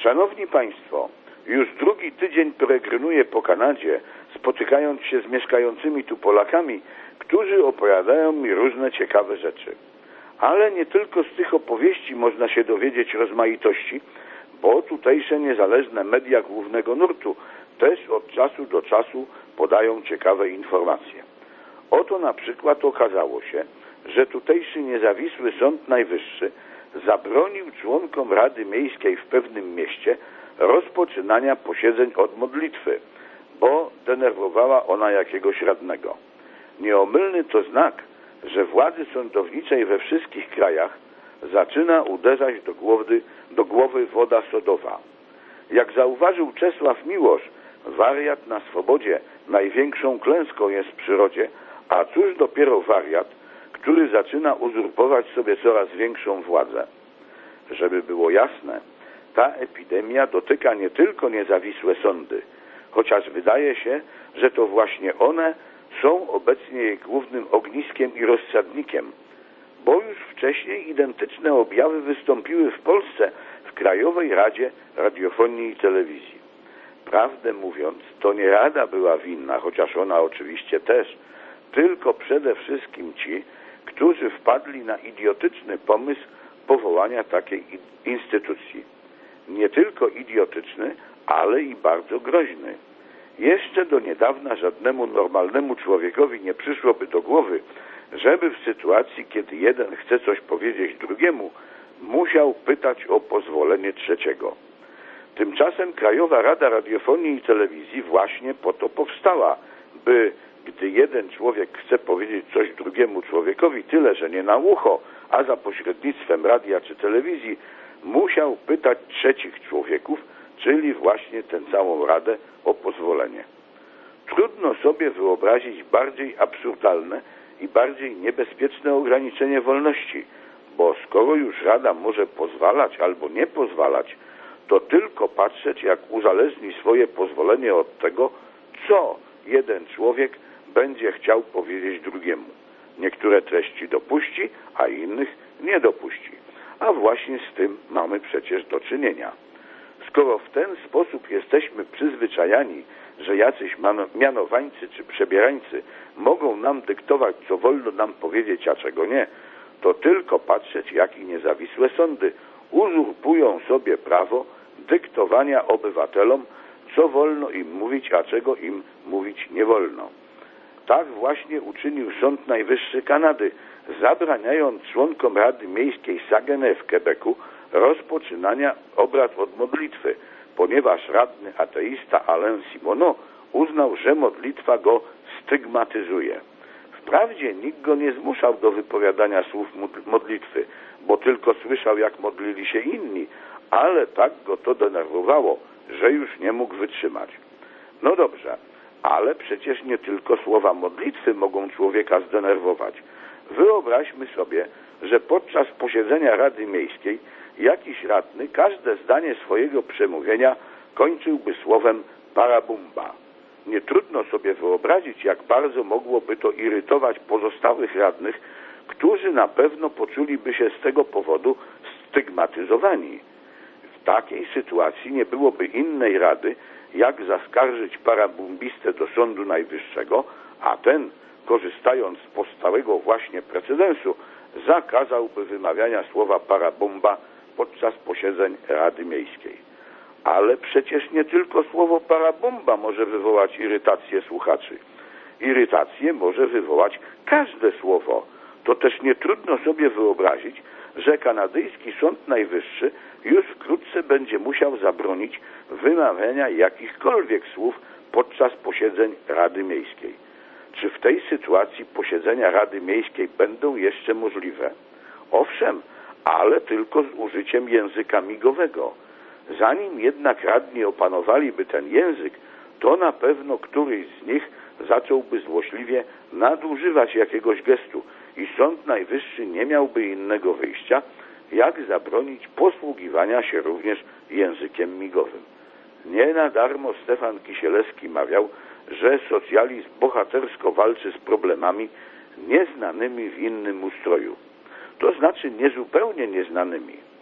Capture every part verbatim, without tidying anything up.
Szanowni Państwo, już drugi tydzień peregrynuję po Kanadzie, spotykając się z mieszkającymi tu Polakami, którzy opowiadają mi różne ciekawe rzeczy. Ale nie tylko z tych opowieści można się dowiedzieć rozmaitości, bo tutejsze niezależne media głównego nurtu też od czasu do czasu podają ciekawe informacje. Oto na przykład okazało się, że tutejszy niezawisły Sąd Najwyższy zabronił członkom Rady Miejskiej w pewnym mieście rozpoczynania posiedzeń od modlitwy, bo denerwowała ona jakiegoś radnego. Nieomylny to znak, że władzy sądowniczej we wszystkich krajach zaczyna uderzać do głowy, do głowy woda sodowa. Jak zauważył Czesław Miłosz, wariat na swobodzie największą klęską jest w przyrodzie, a cóż dopiero wariat, który zaczyna uzurpować sobie coraz większą władzę. Żeby było jasne, ta epidemia dotyka nie tylko niezawisłe sądy, chociaż wydaje się, że to właśnie one są obecnie jej głównym ogniskiem i rozsadnikiem, bo już wcześniej identyczne objawy wystąpiły w Polsce w Krajowej Radzie Radiofonii i Telewizji. Prawdę mówiąc, to nie Rada była winna, chociaż ona oczywiście też, tylko przede wszystkim ci, którzy wpadli na idiotyczny pomysł powołania takiej instytucji. Nie tylko idiotyczny, ale i bardzo groźny. Jeszcze do niedawna żadnemu normalnemu człowiekowi nie przyszłoby do głowy, żeby w sytuacji, kiedy jeden chce coś powiedzieć drugiemu, musiał pytać o pozwolenie trzeciego. Tymczasem Krajowa Rada Radiofonii i Telewizji właśnie po to powstała, by gdy jeden człowiek chce powiedzieć coś drugiemu człowiekowi, tyle że nie na ucho, a za pośrednictwem radia czy telewizji, musiał pytać trzecich człowieków, czyli właśnie tę całą Radę, o pozwolenie. Trudno sobie wyobrazić bardziej absurdalne i bardziej niebezpieczne ograniczenie wolności, bo skoro już Rada może pozwalać albo nie pozwalać, to tylko patrzeć, jak uzależni swoje pozwolenie od tego, co jeden człowiek będzie chciał powiedzieć drugiemu. Niektóre treści dopuści, a innych nie dopuści. A właśnie z tym mamy przecież do czynienia. Skoro w ten sposób jesteśmy przyzwyczajani, że jacyś mianowańcy czy przebierańcy mogą nam dyktować, co wolno nam powiedzieć, a czego nie, to tylko patrzeć, jak i niezawisłe sądy uzurpują sobie prawo dyktowania obywatelom, co wolno im mówić, a czego im mówić nie wolno. Tak właśnie uczynił Sąd Najwyższy Kanady, zabraniając członkom Rady Miejskiej Saguenay w Quebecu rozpoczynania obrad od modlitwy, ponieważ radny ateista Alain Simoneau uznał, że modlitwa go stygmatyzuje. Wprawdzie nikt go nie zmuszał do wypowiadania słów modlitwy, bo tylko słyszał, jak modlili się inni, ale tak go to denerwowało, że już nie mógł wytrzymać. No dobrze, ale przecież nie tylko słowa modlitwy mogą człowieka zdenerwować. Wyobraźmy sobie, że podczas posiedzenia Rady Miejskiej jakiś radny każde zdanie swojego przemówienia kończyłby słowem parabumba. Nie trudno sobie wyobrazić, jak bardzo mogłoby to irytować pozostałych radnych, którzy na pewno poczuliby się z tego powodu stygmatyzowani. W takiej sytuacji nie byłoby innej rady, jak zaskarżyć parabumbistę do Sądu Najwyższego, a ten, korzystając z powstałego właśnie precedensu, zakazałby wymawiania słowa parabumba podczas posiedzeń Rady Miejskiej. Ale przecież nie tylko słowo parabumba może wywołać irytację słuchaczy. Irytację może wywołać każde słowo. To też nie trudno sobie wyobrazić, że kanadyjski Sąd Najwyższy już wkrótce będzie musiał zabronić wymawiania jakichkolwiek słów podczas posiedzeń Rady Miejskiej. Czy w tej sytuacji posiedzenia Rady Miejskiej będą jeszcze możliwe? Owszem, ale tylko z użyciem języka migowego. Zanim jednak radni opanowaliby ten język, to na pewno któryś z nich zacząłby złośliwie nadużywać jakiegoś gestu i Sąd Najwyższy nie miałby innego wyjścia, jak zabronić posługiwania się również językiem migowym. Nie na darmo Stefan Kisielewski mawiał, że socjalizm bohatersko walczy z problemami nieznanymi w innym ustroju. To znaczy niezupełnie nieznanymi.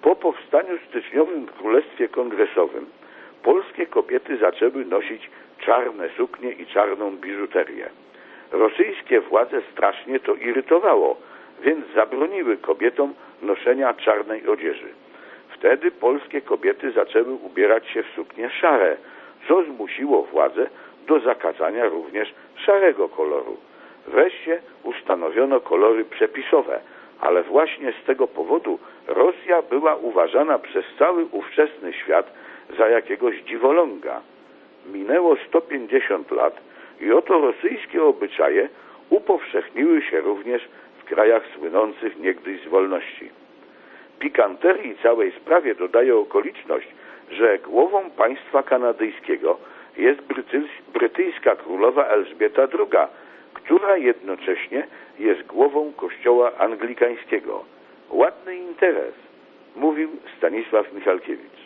Po powstaniu styczniowym w Królestwie Kongresowym polskie kobiety zaczęły nosić czarne suknie i czarną biżuterię. Rosyjskie władze strasznie to irytowało, więc zabroniły kobietom noszenia czarnej odzieży. Wtedy polskie kobiety zaczęły ubierać się w suknie szare, co zmusiło władze do zakazania również szarego koloru. Wreszcie ustanowiono kolory przepisowe, ale właśnie z tego powodu Rosja była uważana przez cały ówczesny świat za jakiegoś dziwoląga. Minęło sto pięćdziesiąt lat i oto rosyjskie obyczaje upowszechniły się również w krajach słynących niegdyś z wolności. Pikanterii całej sprawie dodaje okoliczność, że głową państwa kanadyjskiego jest brytyjska królowa Elżbieta druga, która jednocześnie jest głową kościoła anglikańskiego. Ładny interes, mówił Stanisław Michalkiewicz.